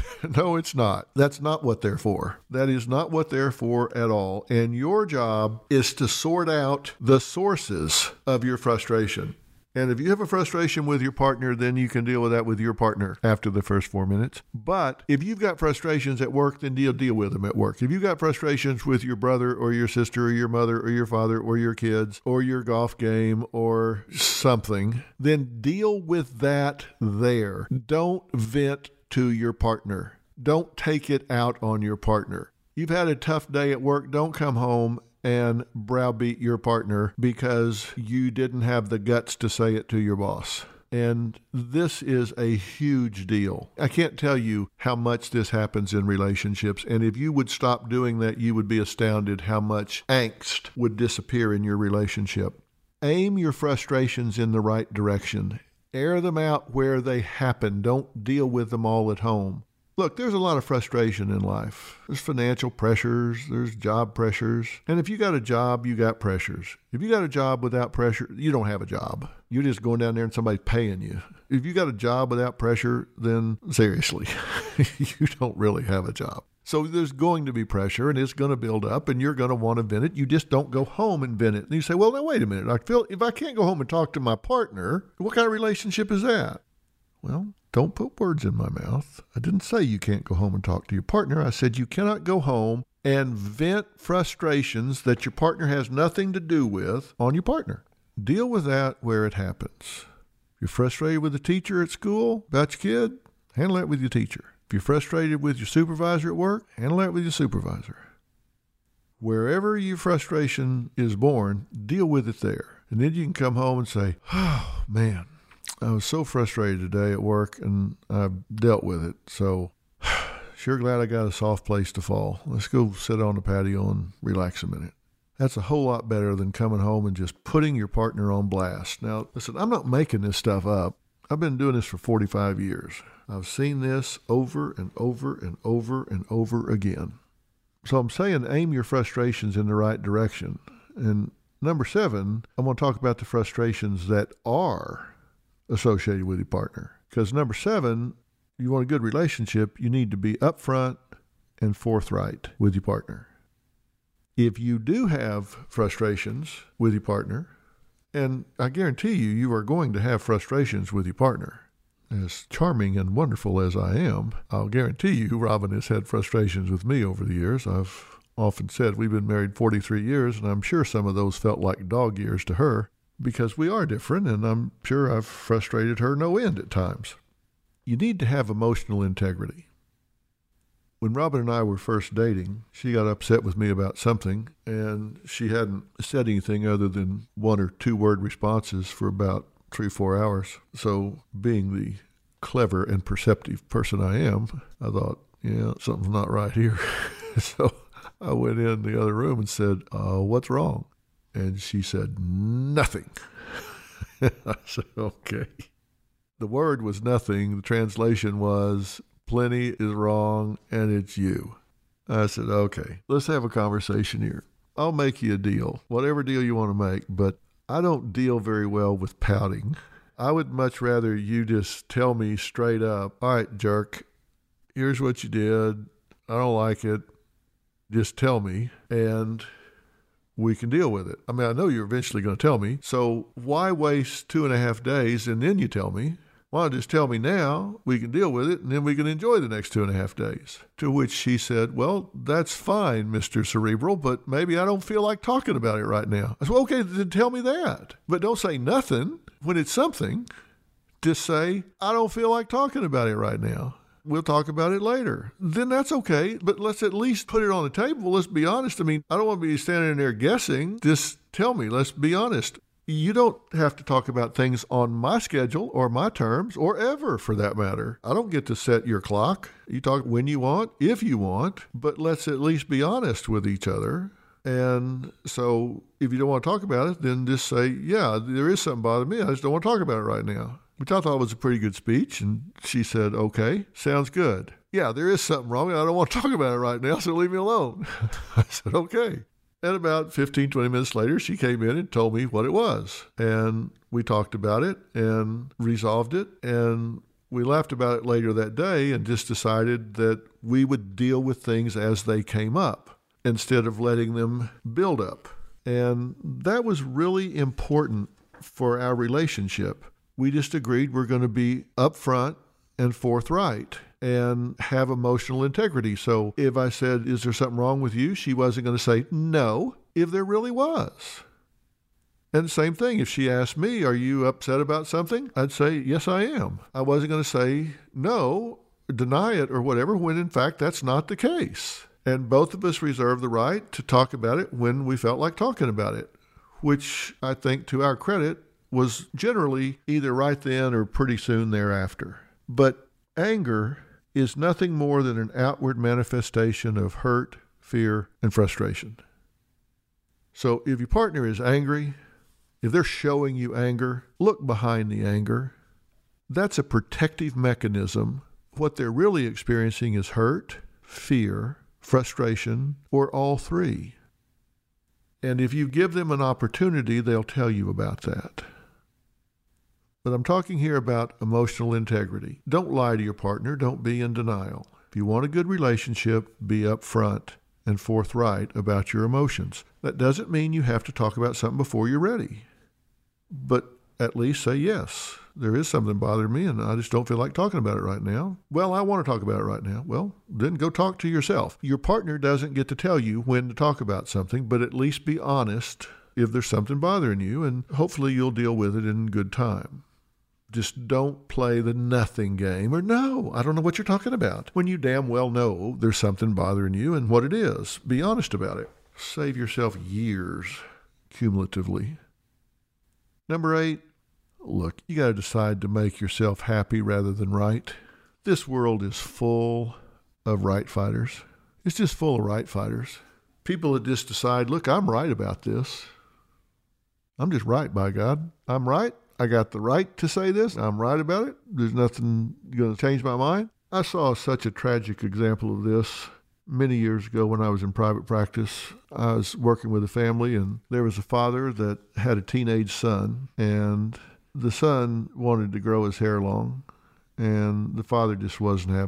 it's not. That's not what they're for. That is not what they're for at all. And your job is to sort out the sources of your frustration. And if you have a frustration with your partner, then you can deal with that with your partner after the first 4 minutes. But if you've got frustrations at work, then deal with them at work. If you've got frustrations with your brother or your sister or your mother or your father or your kids or your golf game or something, then deal with that there. Don't vent to your partner. Don't take it out on your partner. You've had a tough day at work. Don't come home and browbeat your partner because you didn't have the guts to say it to your boss. And this is a huge deal. I can't tell you how much this happens in relationships. And if you would stop doing that, you would be astounded how much angst would disappear in your relationship. Aim your frustrations in the right direction. Air them out where they happen. Don't deal with them all at home. Look, there's a lot of frustration in life. There's financial pressures, there's job pressures. And if you got a job, you got pressures. If you got a job without pressure, you don't have a job. You're just going down there and somebody's paying you. If you got a job without pressure, then seriously, you don't really have a job. So there's going to be pressure, and it's going to build up, and you're going to want to vent it. You just don't go home and vent it. And you say, well, now wait a minute. Phil, if I can't go home and talk to my partner, what kind of relationship is that? Well, don't put words in my mouth. I didn't say you can't go home and talk to your partner. I said you cannot go home and vent frustrations that your partner has nothing to do with on your partner. Deal with that where it happens. If you're frustrated with the teacher at school about your kid, handle that with your teacher. If you're frustrated with your supervisor at work, handle that with your supervisor. Wherever your frustration is born, deal with it there. And then you can come home and say, oh, man, I was so frustrated today at work, and I've dealt with it. So sure glad I got a soft place to fall. Let's go sit on the patio and relax a minute. That's a whole lot better than coming home and just putting your partner on blast. Now, listen, I'm not making this stuff up. I've been doing this for 45 years. I've seen this over and over and over and over again. So I'm saying aim your frustrations in the right direction. And number 7, I'm going to talk about the frustrations that are associated with your partner. Because number 7, you want a good relationship, you need to be upfront and forthright with your partner. If you do have frustrations with your partner, and I guarantee you, you are going to have frustrations with your partner. As charming and wonderful as I am, I'll guarantee you Robin has had frustrations with me over the years. I've often said we've been married 43 years, and I'm sure some of those felt like dog years to her because we are different, and I'm sure I've frustrated her no end at times. You need to have emotional integrity. When Robin and I were first dating, she got upset with me about something, and she hadn't said anything other than 1 or 2 word responses for about 3-4 hours. So being the clever and perceptive person I am, I thought, yeah, something's not right here. So I went in the other room and said, what's wrong? And she said, nothing. I said, okay. The word was nothing. The translation was, plenty is wrong, and it's you. I said, okay, let's have a conversation here. I'll make you a deal, whatever deal you want to make, but I don't deal very well with pouting. I would much rather you just tell me straight up, all right, jerk, here's what you did. I don't like it. Just tell me, and we can deal with it. I mean, I know you're eventually going to tell me, so why waste 2.5 days and then you tell me? Why don't you just tell me now, we can deal with it, and then we can enjoy the next 2.5 days? To which she said, well, that's fine, Mr. Cerebral, but maybe I don't feel like talking about it right now. I said, well, okay, then tell me that. But don't say nothing when it's something. Just say, I don't feel like talking about it right now. We'll talk about it later. Then that's okay, but let's at least put it on the table. Let's be honest. I mean, I don't want to be standing there guessing. Just tell me, let's be honest. You don't have to talk about things on my schedule or my terms or ever for that matter. I don't get to set your clock. You talk when you want, if you want, but let's at least be honest with each other. And so if you don't want to talk about it, then just say, yeah, there is something bothering me. I just don't want to talk about it right now. Which I thought was a pretty good speech. And she said, okay, sounds good. Yeah, there is something wrong. I don't want to talk about it right now, so leave me alone. I said, okay. And about 15, 20 minutes later, she came in and told me what it was. And we talked about it and resolved it. And we laughed about it later that day and just decided that we would deal with things as they came up instead of letting them build up. And that was really important for our relationship. We just agreed we're going to be upfront and forthright and have emotional integrity. So if I said, is there something wrong with you? She wasn't going to say no if there really was. And same thing, if she asked me, are you upset about something? I'd say, yes, I am. I wasn't going to say no, deny it or whatever, when in fact that's not the case. And both of us reserve the right to talk about it when we felt like talking about it, which I think to our credit was generally either right then or pretty soon thereafter. But anger is nothing more than an outward manifestation of hurt, fear, and frustration. So if your partner is angry, if they're showing you anger, look behind the anger. That's a protective mechanism. What they're really experiencing is hurt, fear, frustration, or all three. And if you give them an opportunity, they'll tell you about that. But I'm talking here about emotional integrity. Don't lie to your partner. Don't be in denial. If you want a good relationship, be upfront and forthright about your emotions. That doesn't mean you have to talk about something before you're ready. But at least say, yes, there is something bothering me and I just don't feel like talking about it right now. Well, I want to talk about it right now. Well, then go talk to yourself. Your partner doesn't get to tell you when to talk about something, but at least be honest if there's something bothering you, and hopefully you'll deal with it in good time. Just don't play the nothing game or no, I don't know what you're talking about, when you damn well know there's something bothering you and what it is. Be honest about it. Save yourself years cumulatively. Number 8, look, you got to decide to make yourself happy rather than right. This world is full of right fighters. It's just full of right fighters. People that just decide, look, I'm right about this. I'm just right, by God. I'm right. I got the right to say this. I'm right about it. There's nothing going to change my mind. I saw such a tragic example of this many years ago when I was in private practice. I was working with a family, and there was a father that had a teenage son, and the son wanted to grow his hair long, and the father just wasn't having it.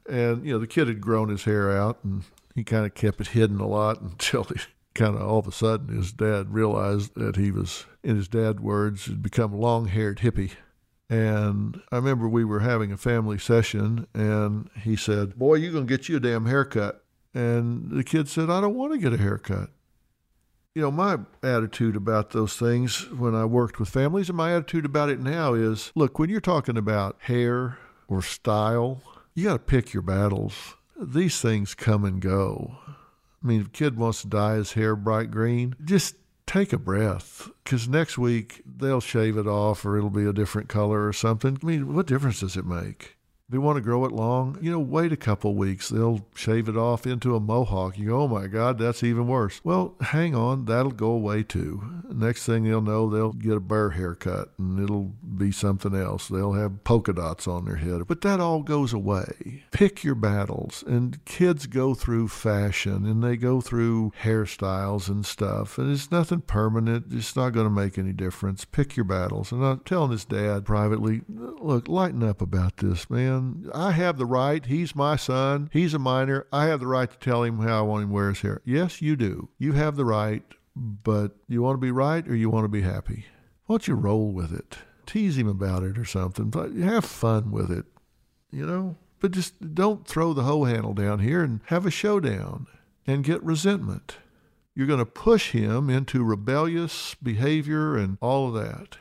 And, the kid had grown his hair out, and he kind of kept it hidden a lot until he kind of all of a sudden his dad realized that he was, in his dad's words, had become a long-haired hippie. And I remember we were having a family session, and he said, "Boy, you're going to get you a damn haircut." And the kid said, "I don't want to get a haircut." My attitude about those things when I worked with families, and my attitude about it now is, look, when you're talking about hair or style, you got to pick your battles. These things come and go. I mean, if a kid wants to dye his hair bright green, just take a breath, because next week they'll shave it off or it'll be a different color or something. I mean, what difference does it make? They want to grow it long, wait a couple weeks. They'll shave it off into a mohawk. You go, oh my God, that's even worse. Well, hang on, that'll go away too. Next thing they'll know, they'll get a bear haircut and it'll be something else. They'll have polka dots on their head. But that all goes away. Pick your battles. And kids go through fashion and they go through hairstyles and stuff. And it's nothing permanent. It's not going to make any difference. Pick your battles. And I'm telling his dad privately, look, lighten up about this, man. I have the right. He's my son. He's a minor. I have the right to tell him how I want him to wear his hair. Yes, you do. You have the right, but you want to be right or you want to be happy? Why don't you roll with it? Tease him about it or something. But have fun with it, But just don't throw the hoe handle down here and have a showdown and get resentment. You're going to push him into rebellious behavior and all of that.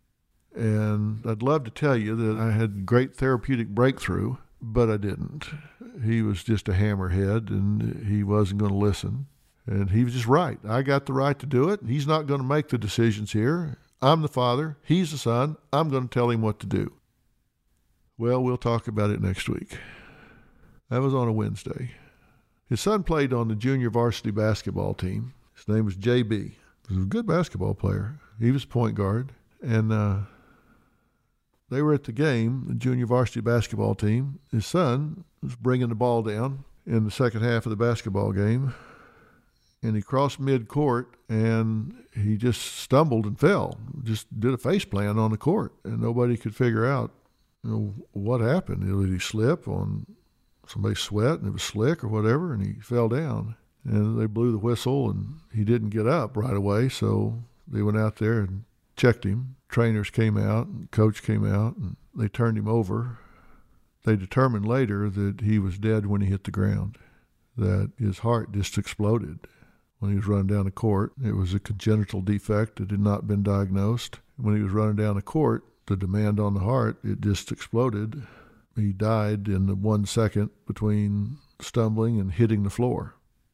And I'd love to tell you that I had great therapeutic breakthrough, but I didn't. He was just a hammerhead, and he wasn't going to listen. And he was just right. I got the right to do it. He's not going to make the decisions here. I'm the father. He's the son. I'm going to tell him what to do. Well, we'll talk about it next week. That was on a Wednesday. His son played on the junior varsity basketball team. His name was JB. He was a good basketball player. He was point guard. And they were at the game, the junior varsity basketball team. His son was bringing the ball down in the second half of the basketball game, and he crossed mid-court, and he just stumbled and fell, just did a face plant on the court, and nobody could figure out what happened. Did he slip on somebody's sweat, and it was slick or whatever, and he fell down. And they blew the whistle, and he didn't get up right away, so they went out there and checked him. Trainers came out, and coach came out, and they turned him over. They determined later that he was dead when he hit the ground, that his heart just exploded when he was running down the court. It was a congenital defect that had not been diagnosed. When he was running down the court, the demand on the heart, it just exploded. He died in the 1 second between stumbling and hitting the floor.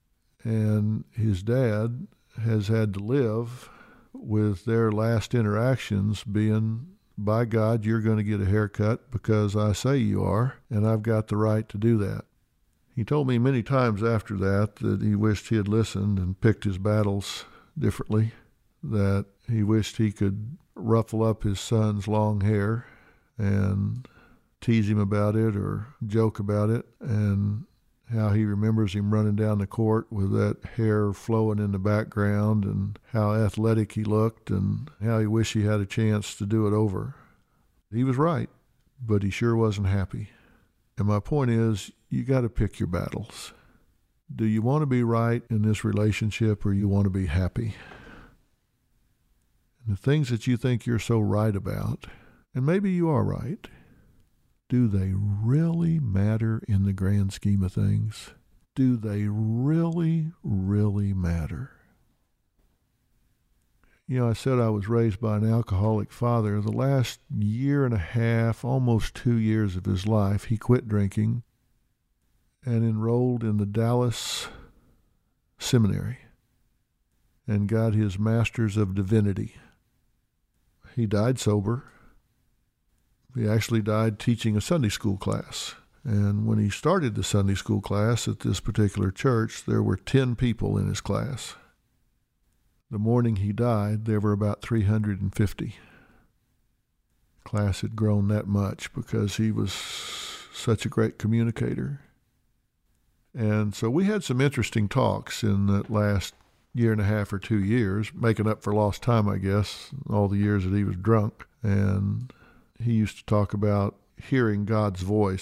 And his dad has had to live with their last interactions being, by God, you're going to get a haircut because I say you are, and I've got the right to do that. He told me many times after that he wished he had listened and picked his battles differently, that he wished he could ruffle up his son's long hair and tease him about it or joke about it, and how he remembers him running down the court with that hair flowing in the background and how athletic he looked and how he wished he had a chance to do it over. He was right, but he sure wasn't happy. And my point is, you got to pick your battles. Do you want to be right in this relationship or you want to be happy? And the things that you think you're so right about, and maybe you are right, do they really matter in the grand scheme of things? Do they really, really matter? I said I was raised by an alcoholic father. The last year and a half, almost 2 years of his life, he quit drinking and enrolled in the Dallas Seminary and got his Master's of Divinity. He died sober. He actually died teaching a Sunday school class. And when he started the Sunday school class at this particular church, there were 10 people in his class. The morning he died, there were about 350. Class had grown that much because he was such a great communicator. And so we had some interesting talks in that last year and a half or 2 years, making up for lost time, I guess, all the years that he was drunk. And he used to talk about hearing God's voice, that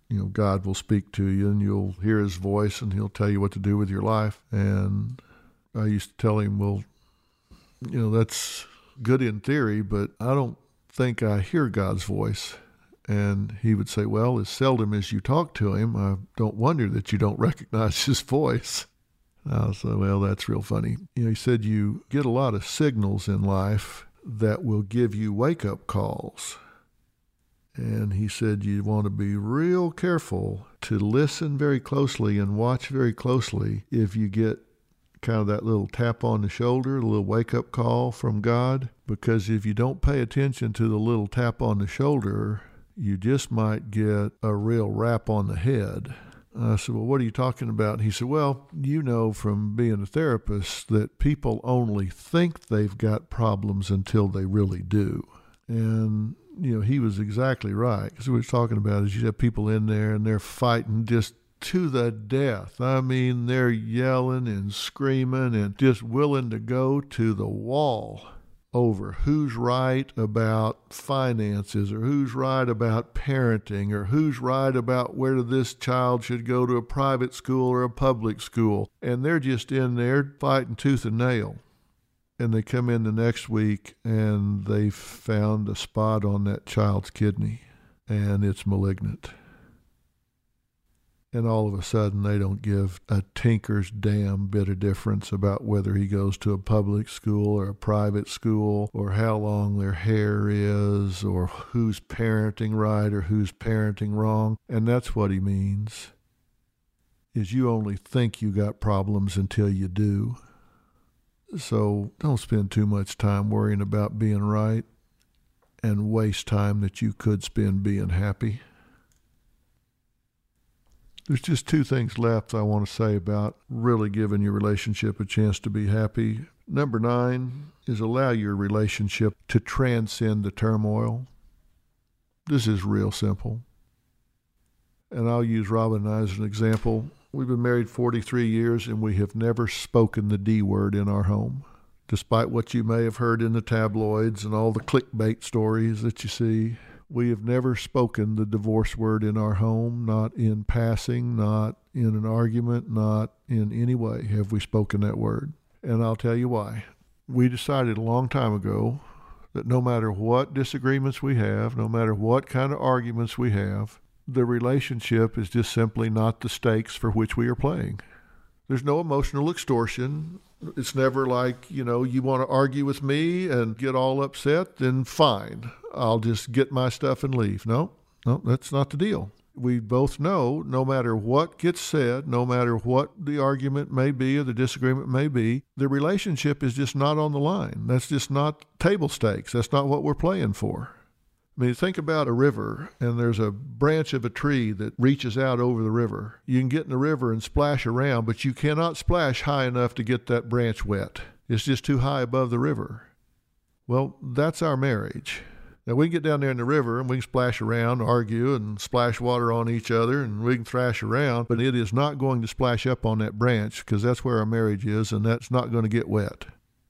God will speak to you and you'll hear his voice and he'll tell you what to do with your life. And I used to tell him, well, that's good in theory, but I don't think I hear God's voice. And he would say, well, as seldom as you talk to him, I don't wonder that you don't recognize his voice. I said, well, that's real funny. He said you get a lot of signals in life that will give you wake-up calls. And he said you want to be real careful to listen very closely and watch very closely if you get kind of that little tap on the shoulder, a little wake-up call from God. Because if you don't pay attention to the little tap on the shoulder, you just might get a real rap on the head. I said, well, what are you talking about? He said, well, from being a therapist that people only think they've got problems until they really do. And, he was exactly right. Because what he was talking about is you have people in there and they're fighting just to the death. I mean, they're yelling and screaming and just willing to go to the wall over who's right about finances or who's right about parenting or who's right about whether this child should go to a private school or a public school. And they're just in there fighting tooth and nail. And they come in the next week and they found a spot on that child's kidney and it's malignant. And all of a sudden, they don't give a tinker's damn bit of difference about whether he goes to a public school or a private school or how long their hair is or who's parenting right or who's parenting wrong. And that's what he means, is you only think you got problems until you do. So don't spend too much time worrying about being right and waste time that you could spend being happy. There's just two things left I want to say about really giving your relationship a chance to be happy. Number 9 is allow your relationship to transcend the turmoil. This is real simple. And I'll use Robin and I as an example. We've been married 43 years and we have never spoken the D word in our home. Despite what you may have heard in the tabloids and all the clickbait stories that you see, we have never spoken the divorce word in our home, not in passing, not in an argument, not in any way have we spoken that word. And I'll tell you why. We decided a long time ago that no matter what disagreements we have, no matter what kind of arguments we have, the relationship is just simply not the stakes for which we are playing. There's no emotional extortion. It's never like, you want to argue with me and get all upset, then fine. I'll just get my stuff and leave. No, that's not the deal. We both know no matter what gets said, no matter what the argument may be or the disagreement may be, the relationship is just not on the line. That's just not table stakes. That's not what we're playing for. I mean, think about a river, and there's a branch of a tree that reaches out over the river. You can get in the river and splash around, but you cannot splash high enough to get that branch wet. It's just too high above the river. Well, that's our marriage. Now, we can get down there in the river, and we can splash around, argue, and splash water on each other, and we can thrash around, but it is not going to splash up on that branch, because that's where our marriage is, and that's not going to get wet.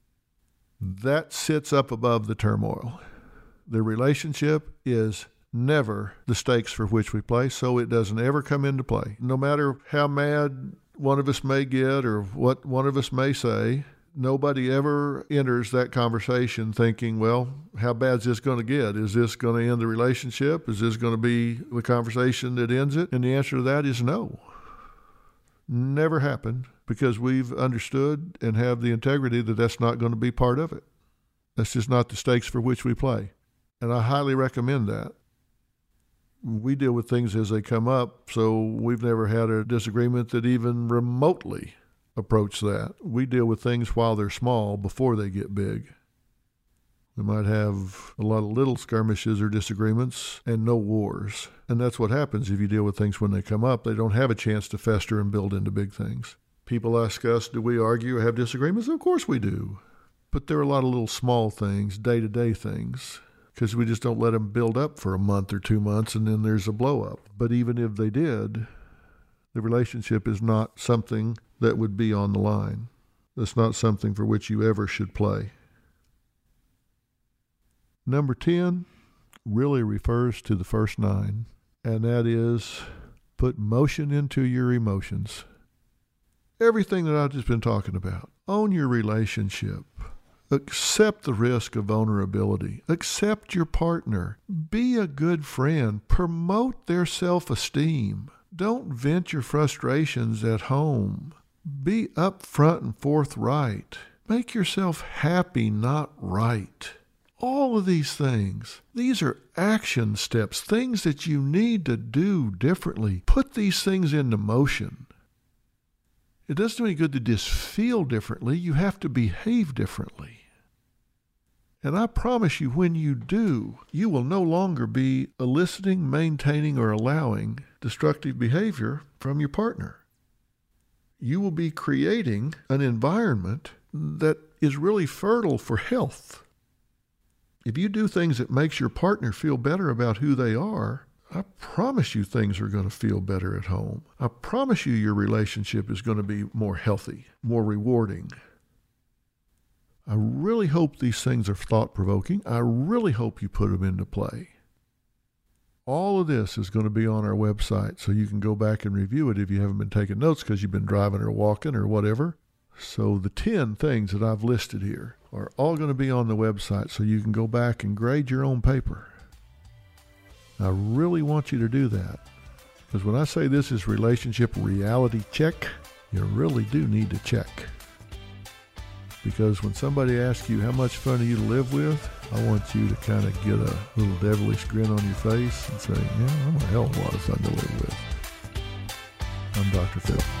That sits up above the turmoil. The relationship is never the stakes for which we play, so it doesn't ever come into play. No matter how mad one of us may get or what one of us may say, nobody ever enters that conversation thinking, well, how bad is this going to get? Is this going to end the relationship? Is this going to be the conversation that ends it? And the answer to that is no. Never happened, because we've understood and have the integrity that that's not going to be part of it. That's just not the stakes for which we play. And I highly recommend that. We deal with things as they come up, so we've never had a disagreement that even remotely approached that. We deal with things while they're small before they get big. We might have a lot of little skirmishes or disagreements and no wars. And that's what happens if you deal with things when they come up. They don't have a chance to fester and build into big things. People ask us, do we argue or have disagreements? Of course we do. But there are a lot of little small things, day-to-day things, because we just don't let them build up for a month or 2 months and then there's a blow up. But even if they did, the relationship is not something that would be on the line. That's not something for which you ever should play. Number 10 really refers to the first 9, and that is Put motion into your emotions. Everything that I've just been talking about. Own your relationship. Accept the risk of vulnerability. Accept your partner. Be a good friend. Promote their self-esteem. Don't vent your frustrations at home. Be upfront and forthright. Make yourself happy, not right. All of these things, these are action steps, things that you need to do differently. Put these things into motion. It doesn't do any good to just feel differently. You have to behave differently. And I promise you, when you do, you will no longer be eliciting, maintaining, or allowing destructive behavior from your partner. You will be creating an environment that is really fertile for health. If you do things that makes your partner feel better about who they are, I promise you things are going to feel better at home. I promise you your relationship is going to be more healthy, more rewarding. I really hope these things are thought-provoking. I really hope you put them into play. All of this is going to be on our website, so you can go back and review it if you haven't been taking notes because you've been driving or walking or whatever. So the 10 things that I've listed here are all going to be on the website, so you can go back and grade your own paper. I really want you to do that, because when I say this is relationship reality check, you really do need to check. Because when somebody asks you how much fun are you to live with, I want you to kind of get a little devilish grin on your face and say, yeah, I'm a hell of a lot of fun to live with. I'm Dr. Phil.